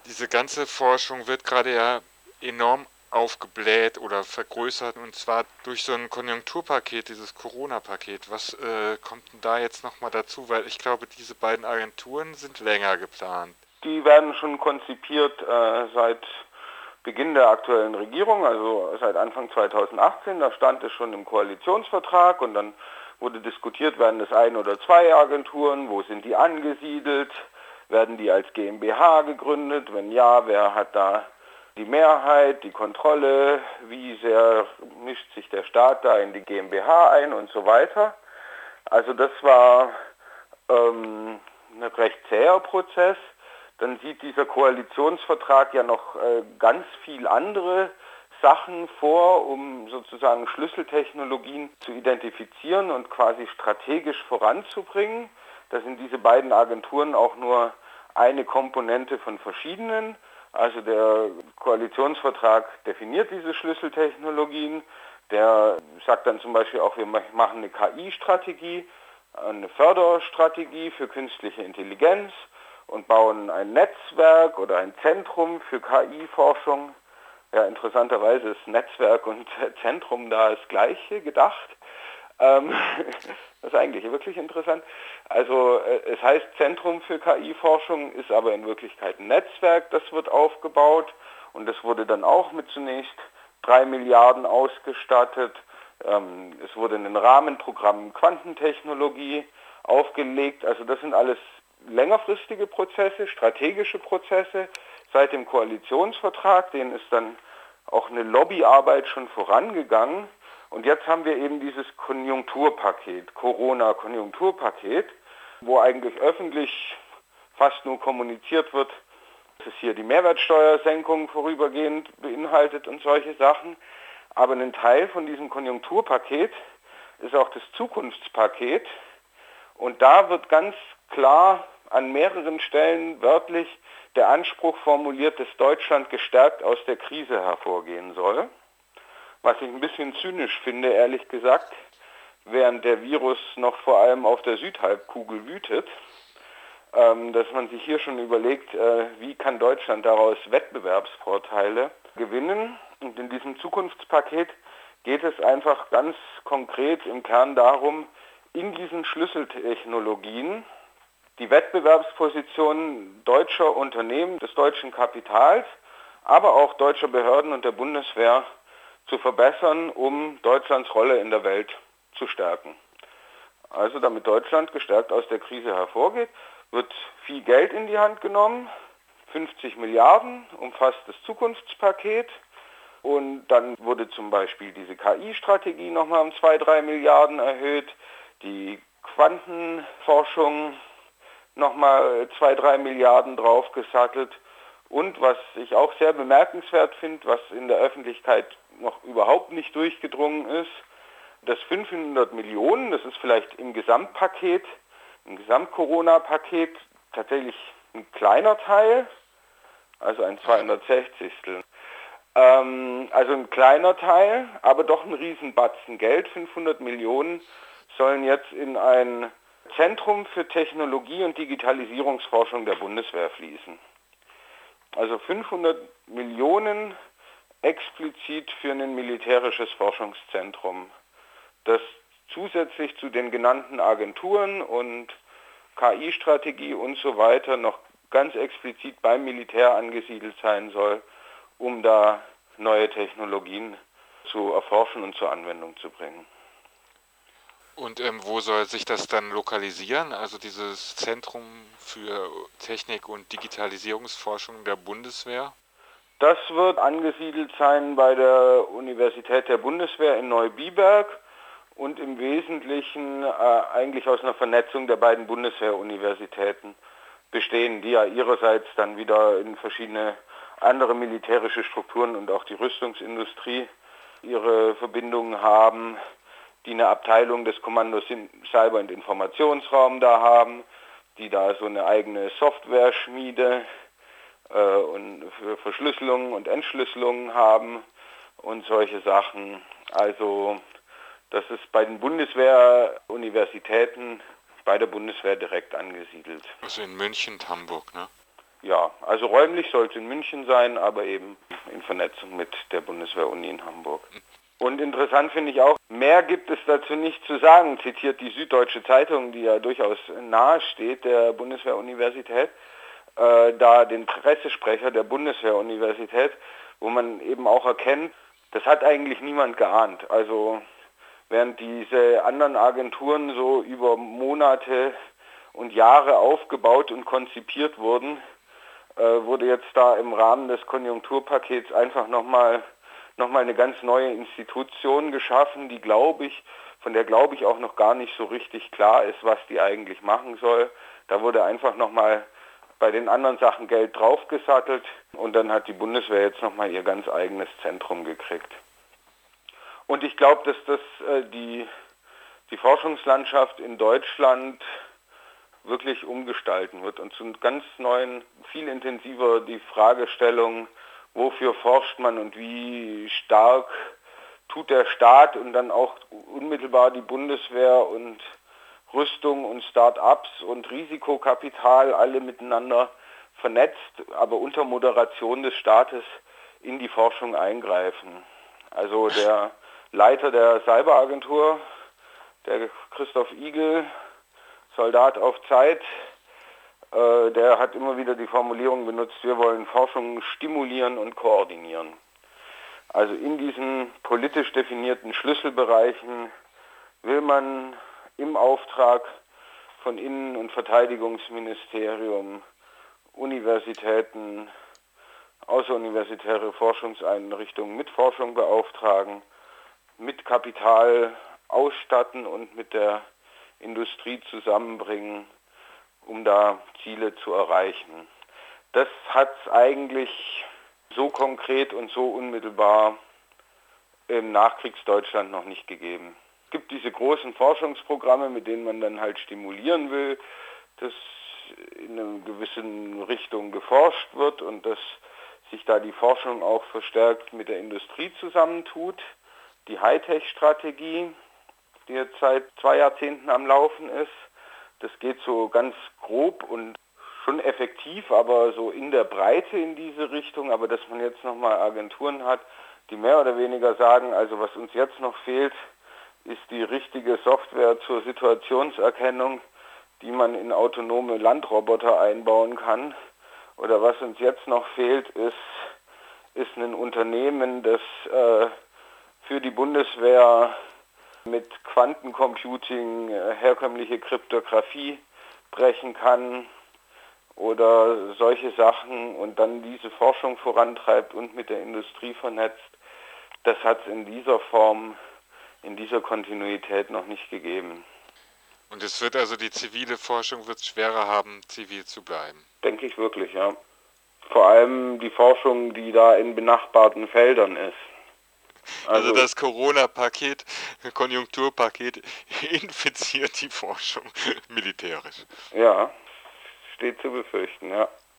Diese ganze Forschung wird gerade ja enorm aufgebläht oder vergrößert und zwar durch so ein Konjunkturpaket, dieses Corona-Paket. Was kommt denn da jetzt nochmal dazu? Weil ich glaube, diese beiden Agenturen sind länger geplant. Die werden schon konzipiert seit Beginn der aktuellen Regierung, also seit Anfang 2018. Da stand es schon im Koalitionsvertrag und dann wurde diskutiert, werden es ein oder zwei Agenturen, wo sind die angesiedelt, werden die als GmbH gegründet, wenn ja, wer hat da die Mehrheit, die Kontrolle, wie sehr mischt sich der Staat da in die GmbH ein und so weiter. Also das war ein recht zäher Prozess. Dann sieht dieser Koalitionsvertrag ja noch ganz viel andere Sachen vor, um sozusagen Schlüsseltechnologien zu identifizieren und quasi strategisch voranzubringen. Da sind diese beiden Agenturen auch nur eine Komponente von verschiedenen. Also der Koalitionsvertrag definiert diese Schlüsseltechnologien. Der sagt dann zum Beispiel auch, wir machen eine KI-Strategie, eine Förderstrategie für künstliche Intelligenz und bauen ein Netzwerk oder ein Zentrum für KI-Forschung. Ja, interessanterweise ist Netzwerk und Zentrum da das Gleiche gedacht. Das ist eigentlich wirklich interessant. Also es heißt Zentrum für KI-Forschung, ist aber in Wirklichkeit ein Netzwerk, das wird aufgebaut und das wurde dann auch mit zunächst 3 Milliarden ausgestattet. Es wurde ein Rahmenprogramm Quantentechnologie aufgelegt. Also das sind alles längerfristige Prozesse, strategische Prozesse. Seit dem Koalitionsvertrag, denen ist dann auch eine Lobbyarbeit schon vorangegangen. Und jetzt haben wir eben dieses Konjunkturpaket, Corona-Konjunkturpaket, wo eigentlich öffentlich fast nur kommuniziert wird, dass es hier die Mehrwertsteuersenkung vorübergehend beinhaltet und solche Sachen. Aber ein Teil von diesem Konjunkturpaket ist auch das Zukunftspaket. Und da wird ganz klar an mehreren Stellen wörtlich der Anspruch formuliert, dass Deutschland gestärkt aus der Krise hervorgehen soll. Was ich ein bisschen zynisch finde, ehrlich gesagt, während der Virus noch vor allem auf der Südhalbkugel wütet, dass man sich hier schon überlegt, wie kann Deutschland daraus Wettbewerbsvorteile gewinnen. Und in diesem Zukunftspaket geht es einfach ganz konkret im Kern darum, in diesen Schlüsseltechnologien die Wettbewerbsposition deutscher Unternehmen, des deutschen Kapitals, aber auch deutscher Behörden und der Bundeswehr zu verbessern, um Deutschlands Rolle in der Welt zu stärken. Also damit Deutschland gestärkt aus der Krise hervorgeht, wird viel Geld in die Hand genommen, 50 Milliarden umfasst das Zukunftspaket und dann wurde zum Beispiel diese KI-Strategie nochmal um 2-3 Milliarden erhöht, die Quantenforschung nochmal 2-3 Milliarden draufgesattelt. Und was ich auch sehr bemerkenswert finde, was in der Öffentlichkeit noch überhaupt nicht durchgedrungen ist, das 500 Millionen, das ist vielleicht im Gesamtpaket, im Gesamt-Corona-Paket tatsächlich ein kleiner Teil, also ein 260. Also ein kleiner Teil, aber doch ein Riesenbatzen Geld. 500 Millionen sollen jetzt in ein Zentrum für Technologie- und Digitalisierungsforschung der Bundeswehr fließen. Also 500 Millionen explizit für ein militärisches Forschungszentrum, das zusätzlich zu den genannten Agenturen und KI-Strategie und so weiter noch ganz explizit beim Militär angesiedelt sein soll, um da neue Technologien zu erforschen und zur Anwendung zu bringen. Und wo soll sich das dann lokalisieren? Also dieses Zentrum für Technik- und Digitalisierungsforschung der Bundeswehr? Das wird angesiedelt sein bei der Universität der Bundeswehr in Neubiberg und im Wesentlichen eigentlich aus einer Vernetzung der beiden Bundeswehruniversitäten bestehen, die ja ihrerseits dann wieder in verschiedene andere militärische Strukturen und auch die Rüstungsindustrie ihre Verbindungen haben, die eine Abteilung des Kommandos Cyber- und Informationsraum da haben, die da so eine eigene Software-Schmiede und für Verschlüsselung und Entschlüsselung haben und solche Sachen. Also das ist bei den Bundeswehruniversitäten bei der Bundeswehr direkt angesiedelt. Also in München und Hamburg, ne? Ja, also räumlich soll es in München sein, aber eben in Vernetzung mit der Bundeswehr-Uni in Hamburg. Und interessant finde ich auch, mehr gibt es dazu nicht zu sagen, zitiert die Süddeutsche Zeitung, die ja durchaus nahe steht der Bundeswehr-Universität, da den Pressesprecher der Bundeswehr-Universität, wo man eben auch erkennt, das hat eigentlich niemand geahnt. Also während diese anderen Agenturen so über Monate und Jahre aufgebaut und konzipiert wurden, wurde jetzt da im Rahmen des Konjunkturpakets einfach nochmal eine ganz neue Institution geschaffen, von der glaube ich auch noch gar nicht so richtig klar ist, was die eigentlich machen soll. Da wurde einfach nochmal bei den anderen Sachen Geld draufgesattelt und dann hat die Bundeswehr jetzt nochmal ihr ganz eigenes Zentrum gekriegt. Und ich glaube, dass das die Forschungslandschaft in Deutschland wirklich umgestalten wird und zu ganz neuen, viel intensiver die Fragestellung, wofür forscht man und wie stark tut der Staat und dann auch unmittelbar die Bundeswehr und Rüstung und Start-ups und Risikokapital alle miteinander vernetzt, aber unter Moderation des Staates in die Forschung eingreifen. Also der Leiter der Cyberagentur, der Christoph Igel, Soldat auf Zeit, der hat immer wieder die Formulierung benutzt, wir wollen Forschung stimulieren und koordinieren. Also in diesen politisch definierten Schlüsselbereichen will man im Auftrag von Innen- und Verteidigungsministerium, Universitäten, außeruniversitäre Forschungseinrichtungen mit Forschung beauftragen, mit Kapital ausstatten und mit der Industrie zusammenbringen, um da Ziele zu erreichen. Das hat es eigentlich so konkret und so unmittelbar im Nachkriegsdeutschland noch nicht gegeben. Es gibt diese großen Forschungsprogramme, mit denen man dann halt stimulieren will, dass in einer gewissen Richtung geforscht wird und dass sich da die Forschung auch verstärkt mit der Industrie zusammentut. Die Hightech-Strategie, die jetzt seit 2 Jahrzehnten am Laufen ist, das geht so ganz grob und schon effektiv, aber so in der Breite in diese Richtung. Aber dass man jetzt nochmal Agenturen hat, die mehr oder weniger sagen, also was uns jetzt noch fehlt, ist die richtige Software zur Situationserkennung, die man in autonome Landroboter einbauen kann. Oder was uns jetzt noch fehlt, ist ein Unternehmen, das für die Bundeswehr mit Quantencomputing herkömmliche Kryptographie brechen kann oder solche Sachen und dann diese Forschung vorantreibt und mit der Industrie vernetzt. Das hat es in dieser Form, in dieser Kontinuität noch nicht gegeben. Und es wird also die zivile Forschung wird es schwerer haben, zivil zu bleiben. Denke ich wirklich, ja. Vor allem die Forschung, die da in benachbarten Feldern ist. Also das Corona-Paket, Konjunkturpaket infiziert die Forschung militärisch. Ja, steht zu befürchten, ja.